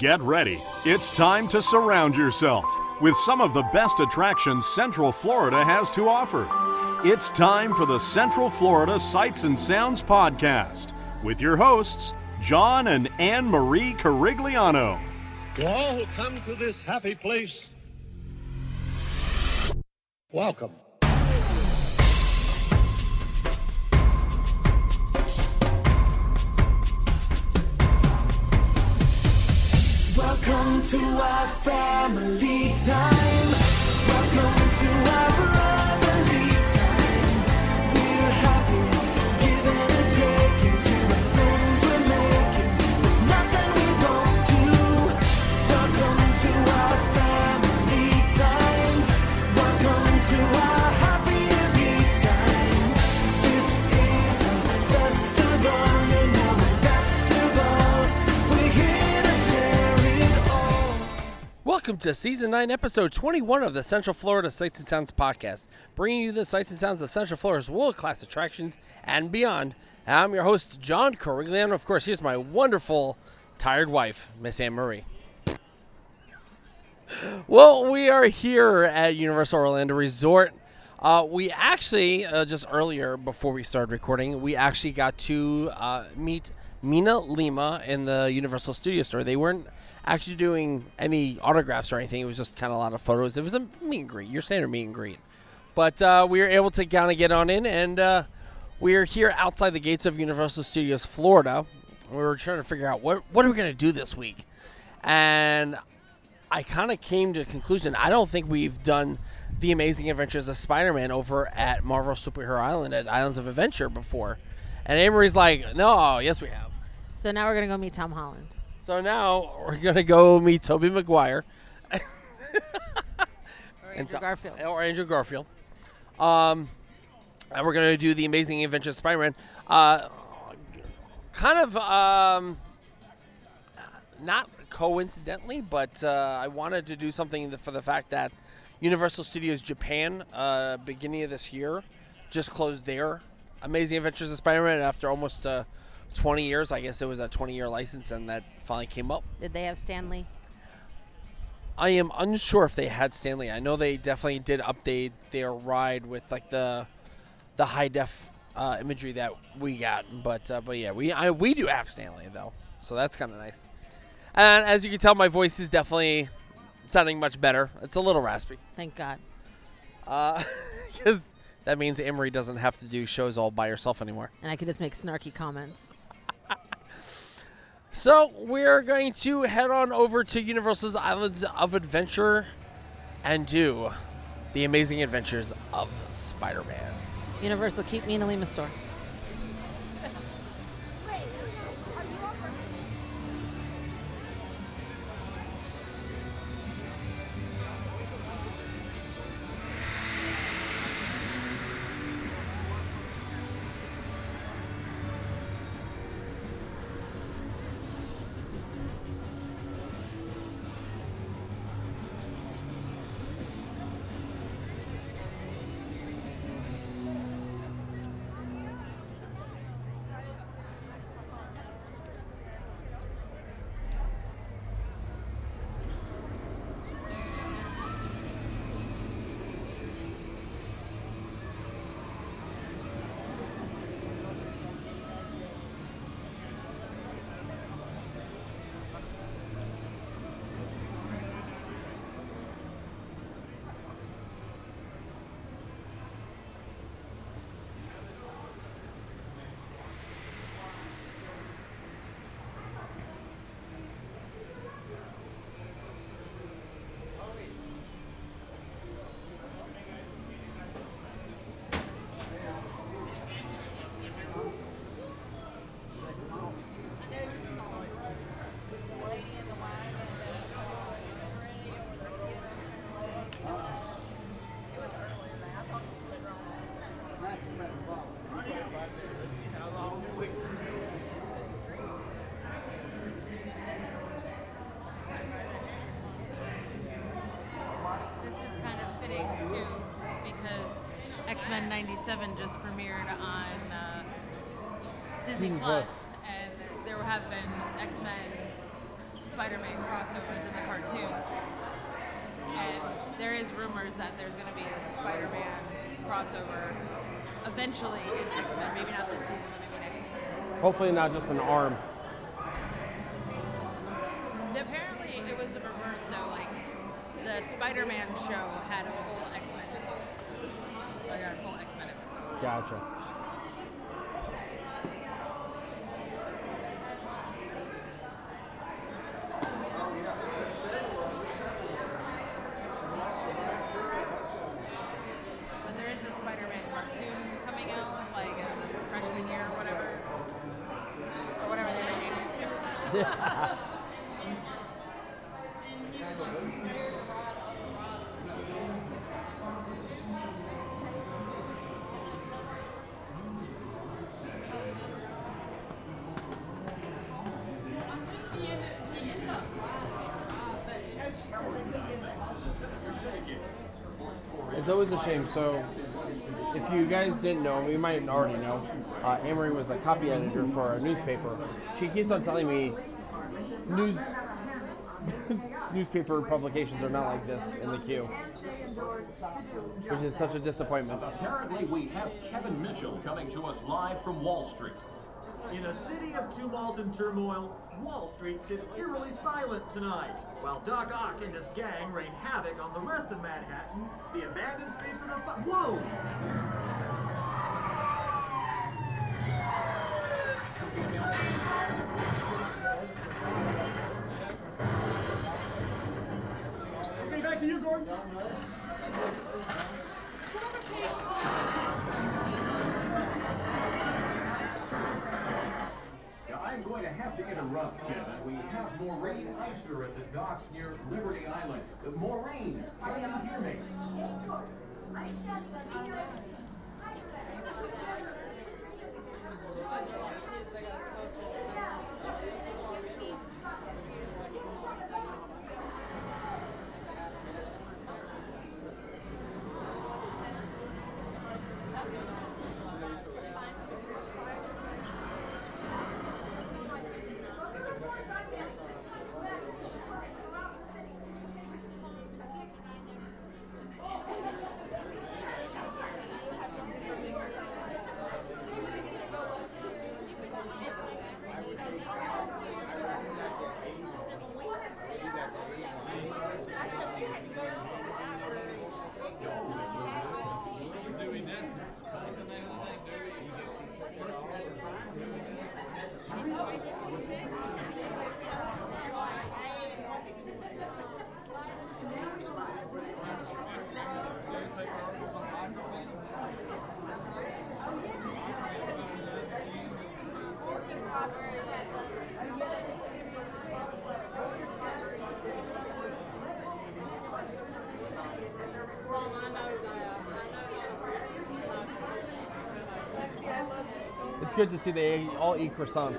Get ready. It's time to surround yourself with some of the best attractions Central Florida has to offer. It's time for the Central Florida Sights and Sounds Podcast with your hosts, John and Anne Marie Carigliano. To all who come to this happy place, welcome. Welcome to our family time. Welcome to our brotherly time. We're happy, giving and taking to the friends we're making. There's nothing we won't do. Welcome to our family time. Welcome to our happy time. This is a festival, you know, the best of all. We're here to share it all. Welcome to Season 9, Episode 21 of the Central Florida Sights and Sounds Podcast, bringing you the sights and sounds of Central Florida's world-class attractions and beyond. I'm your host, John Carigliano. Of course, here's my wonderful, tired wife, Miss Anne Marie. Well, we are here at Universal Orlando Resort. We actually, just earlier, before we started recording, we actually got to meet Mina Lima in the Universal Studio Store. They weren't actually doing any autographs or anything. It was just kind of a lot of photos. It was a meet and greet, your standard meet and greet. But we were able to kind of get on in, and we are here outside the gates of Universal Studios Florida. We were trying to figure out what are we going to do this week. And I kind of came to a conclusion. I don't think we've done The Amazing Adventures of Spider-Man over at Marvel Superhero Island at Islands of Adventure before. And Amory's like, no, yes we have. So now we're going to go meet Tom Holland. So now we're going to go meet Tobey Maguire. Or Andrew Garfield. Or Andrew Garfield. And we're going to do The Amazing Adventures of Spider-Man. Kind of, not coincidentally, but I wanted to do something for the fact that Universal Studios Japan, beginning of this year, just closed their Amazing Adventures of Spider-Man after almost 20 years. I guess it was a 20-year license, and that finally came up. Did they have Stan Lee? I am unsure if they had Stan Lee. I know they definitely did update their ride with like the high def imagery that we got, but yeah, we do have Stan Lee though, so that's kind of nice. And as you can tell, my voice is definitely sounding much better. It's a little raspy. Thank God. Because that means Emery doesn't have to do shows all by herself anymore. And I could just make snarky comments. So we're going to head on over to Universal's Islands of Adventure and do The Amazing Adventures of Spider-Man. Universal, keep me in the Lima store. X-Men 97 just premiered on Disney Plus, and there have been X-Men Spider-Man crossovers in the cartoons. And there is rumors that there's going to be a Spider-Man crossover eventually in X-Men. Maybe not this season, but maybe next season. Hopefully not just an arm. Apparently, it was the reverse though. Like the Spider-Man show had a full X-Men episode. Like a full X-Men episode. Gotcha. But there is a Spider-Man cartoon coming out, like the freshman year or whatever. Or whatever they rename it to. It's always a shame. So, if you guys didn't know, you might already know, Amory was a copy editor for a newspaper. She keeps on telling me newspaper publications are not like this in the queue, which is such a disappointment. Apparently, we have Kevin Mitchell coming to us live from Wall Street. In a city of tumult and turmoil, Wall Street sits eerily silent tonight, while Doc Ock and his gang rain havoc on the rest of Manhattan, the abandoned streets of the Whoa! Okay, back to you, Gordon. Now, I'm going to have to interrupt, Kevin. We have Maureen Eister at the docks near Liberty Island. Maureen, can you hear me? It's good to see they all eat croissants.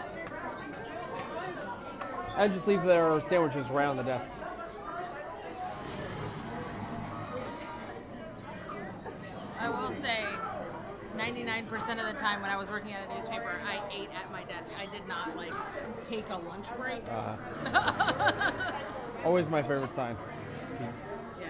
And just leave their sandwiches around the desk. I will say, 99% of the time when I was working at a newspaper, I ate at my desk. I did not like take a lunch break. Always my favorite sign. Yeah.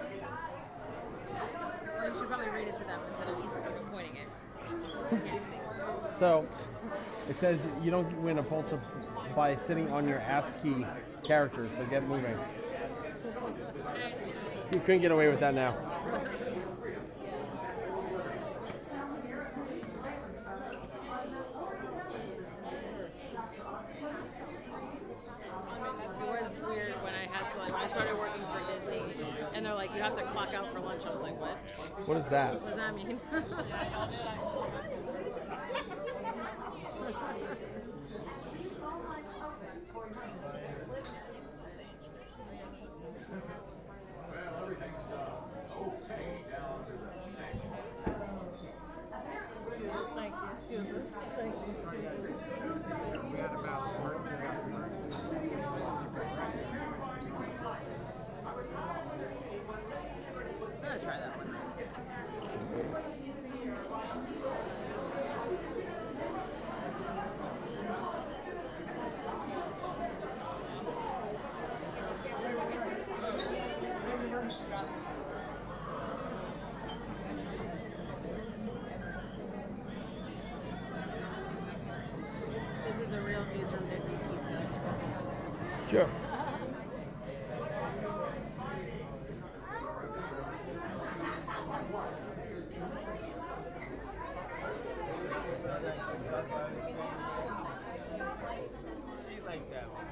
Well, you should probably read it to them instead of pointing it. You can't see. So, it says you don't win a Pulitzer by sitting on your ASCII characters, so get moving. You couldn't get away with that now. It was weird when I had to, like, when I started working for Disney, and they're like, you have to clock out for lunch. I was like, what? What is that? What does that mean? I'm gonna try that one. Sure. She like that one.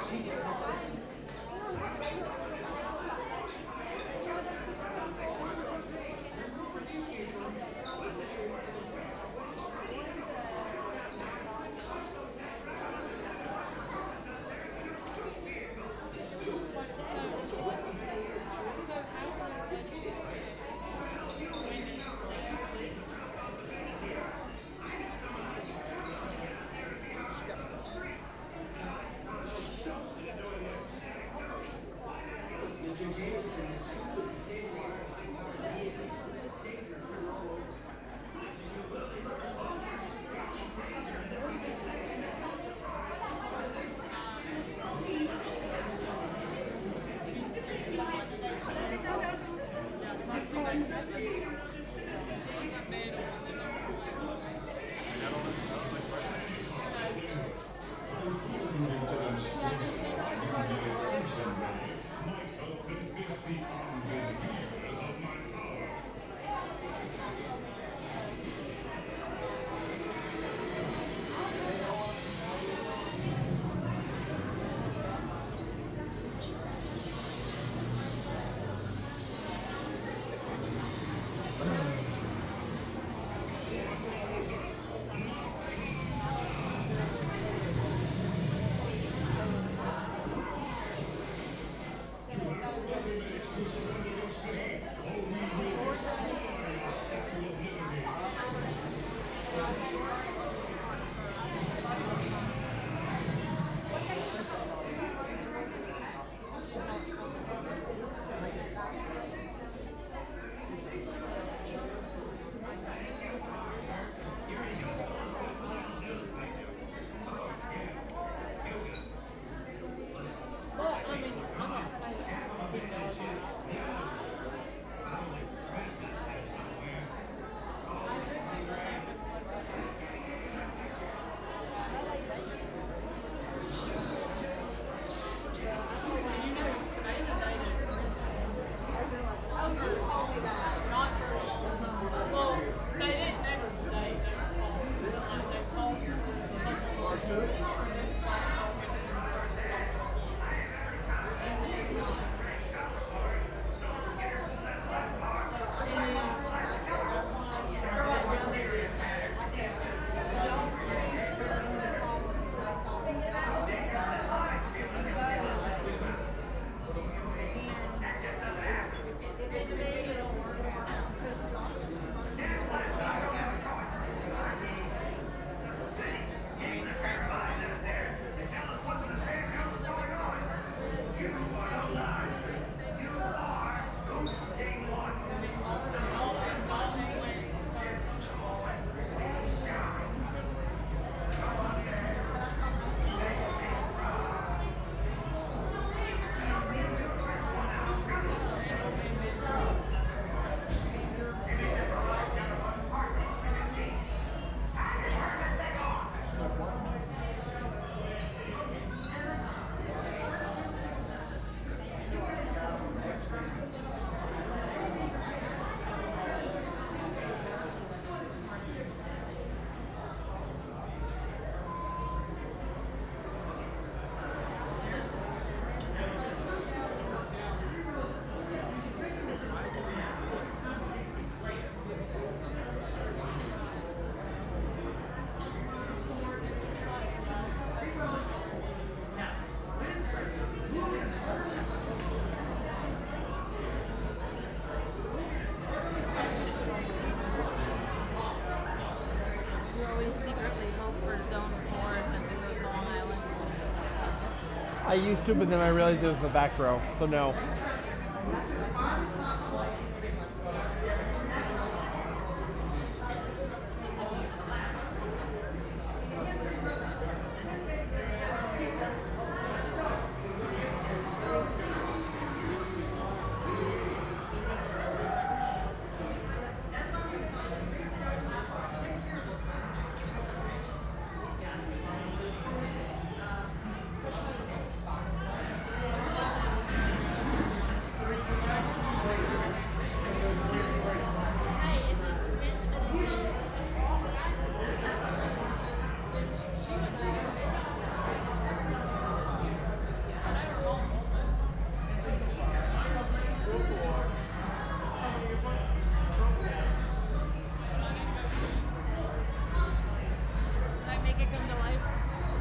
I used to, but then I realized it was the back row, so no.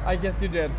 I guess you did.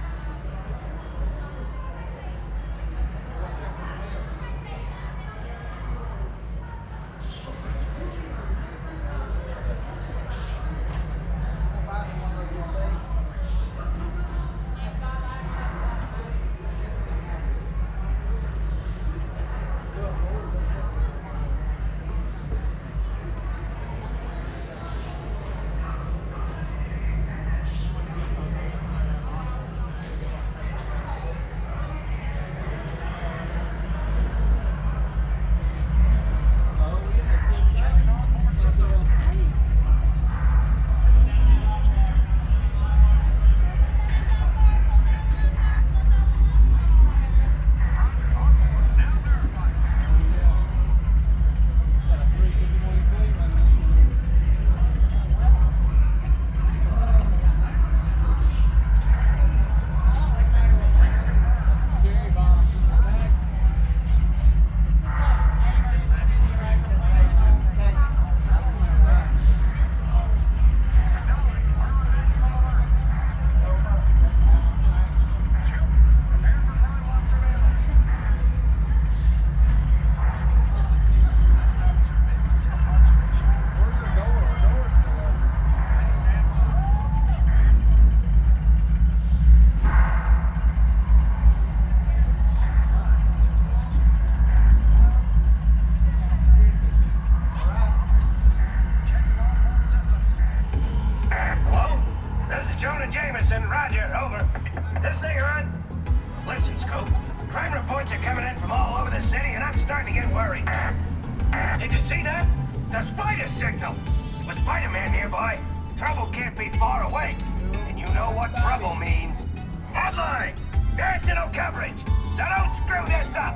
Jameson, roger, over. Is this thing on? Listen, Scoop, crime reports are coming in from all over the city, and I'm starting to get worried. Did you see that? The spider signal! With Spider-Man nearby, trouble can't be far away. And you know what trouble means. Headlines! National coverage! So don't screw this up!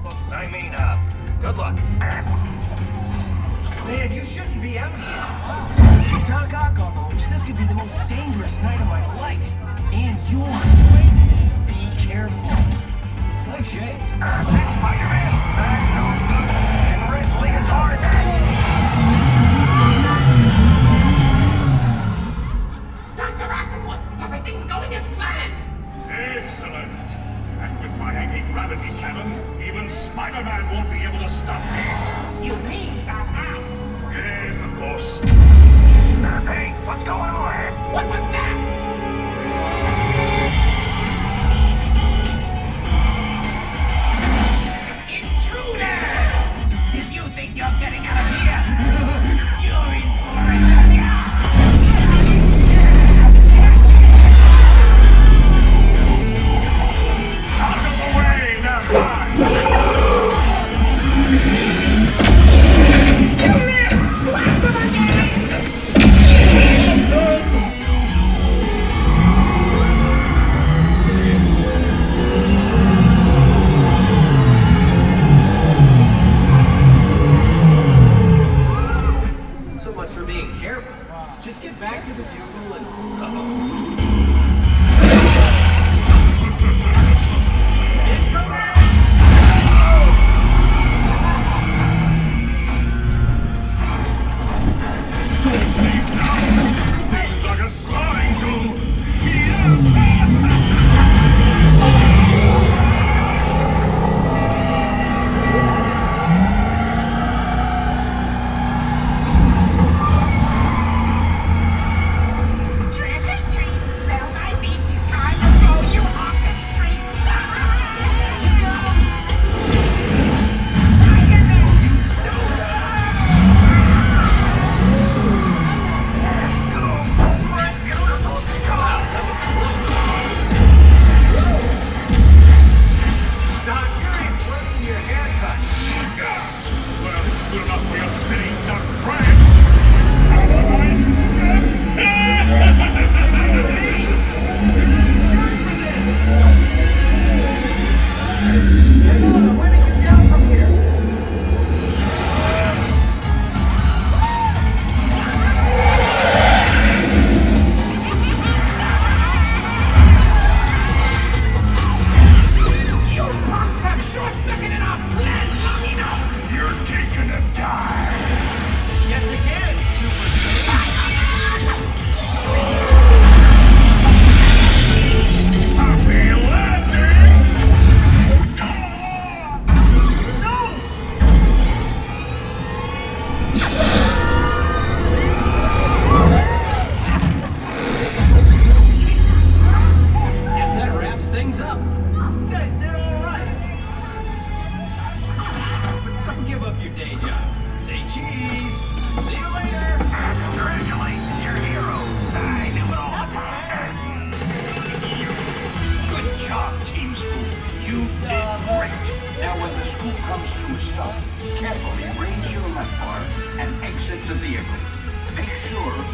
I mean, good luck. Man, you shouldn't be out here. Doc Ock on those. This could be the most dangerous night of my life. And yours. Be careful. Nice shades. That's Spider-Man. That no good. And red leotard. Dr. Octopus, everything's going as planned. Excellent. And with my anti-gravity cannon, even Spider-Man won't be able to stop me. You mean stop us? Yes, of course. Hey, what's going on? What was that? Intruder! If you think you're getting out of here, you're in for it. Out of the way, now! You missed! Blast them again!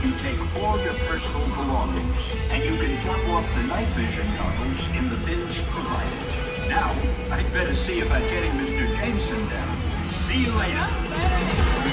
You take all your personal belongings, and you can drop off the night vision goggles in the bins provided. Now, I'd better see about getting Mr. Jameson down. See you later.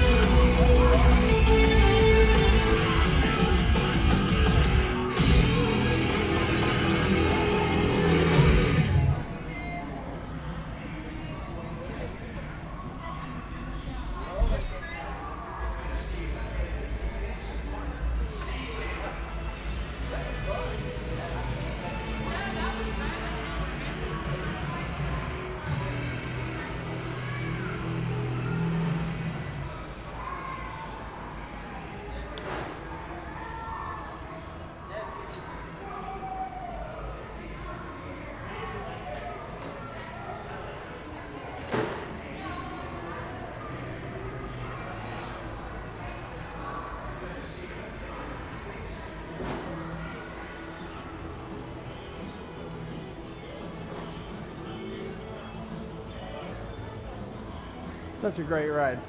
Such a great ride.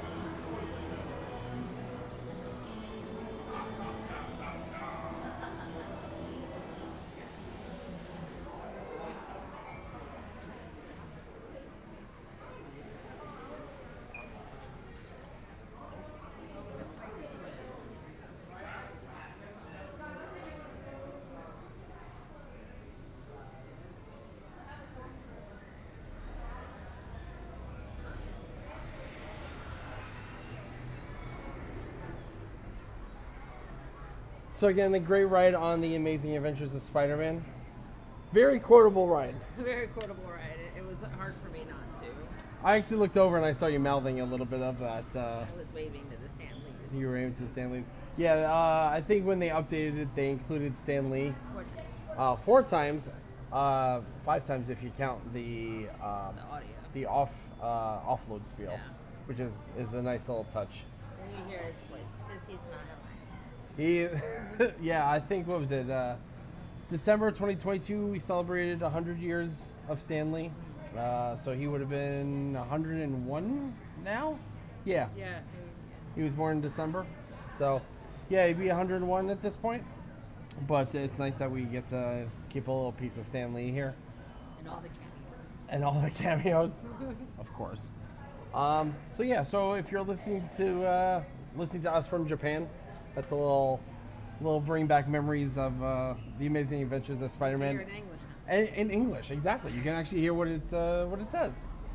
So again, a great ride on the Amazing Adventures of Spider-Man. Very quotable ride. Very quotable ride. It was hard for me not to. I actually looked over and I saw you mouthing a little bit of that. I was waving to the Stanleys. You were waving to the Stanleys. Yeah, I think when they updated it, they included Stan Lee 4 times, 5 times if you count the audio, the offload spiel, which is a nice little touch. Then you hear his voice because he's not alive. He, yeah, I think, what was it? December 2022, we celebrated 100 years of Stan Lee. So he would have been 101 now? Yeah. Yeah. He was born in December. So, yeah, he'd be 101 at this point. But it's nice that we get to keep a little piece of Stan Lee here. And all the cameos. And all the cameos, of course. So yeah, so if you're listening to us from Japan, that's a little bring back memories of the Amazing Adventures of Spider-Man. Hear it in English now. In English, exactly. You can actually hear what it says.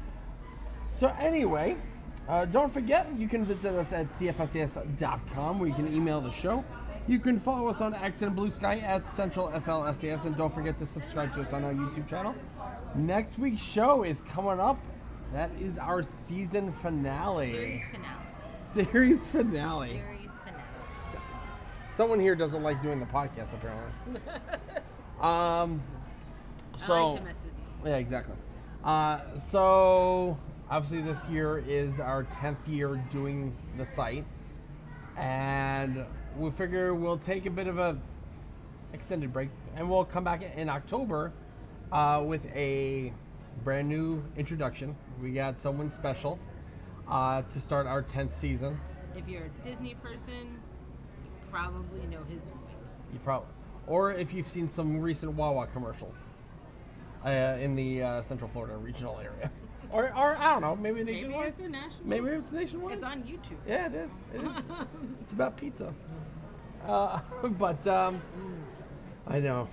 So anyway, don't forget, you can visit us at cfsas.com where you can email the show. You can follow us on X and Blue Sky at Central FLSAS, and don't forget to subscribe to us on our YouTube channel. Next week's show is coming up. That is our season finale. Series finale. Series finale. Series finale. Someone here doesn't like doing the podcast, apparently. So I like to mess with you. Yeah, exactly. So obviously this year is our 10th year doing the site, and we figure we'll take a bit of a extended break, and we'll come back in October with a brand new introduction. We got someone special to start our 10th season. If you're a Disney person, you probably know his voice. Or if you've seen some recent Wawa commercials in the Central Florida regional area. Or I don't know, maybe nationwide. Maybe it's a national. Maybe it's nationwide. It's on YouTube. Yeah, it is. It's about pizza. But I know.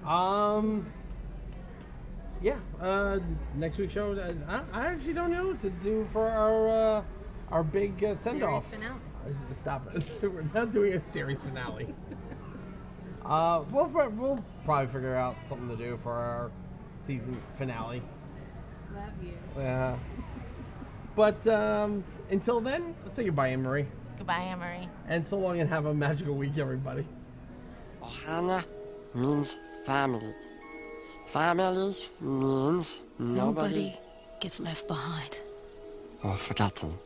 Yeah. Next week's show. I actually don't know what to do for our big send off. Series finale. Stop it. We're not doing a series finale. We'll probably figure out something to do for our season finale. Love you. Yeah. But until then, let's say goodbye, Anne-Marie. Goodbye, Anne-Marie. And so long, and have a magical week, everybody. Ohana means family. Family means nobody gets left behind or forgotten.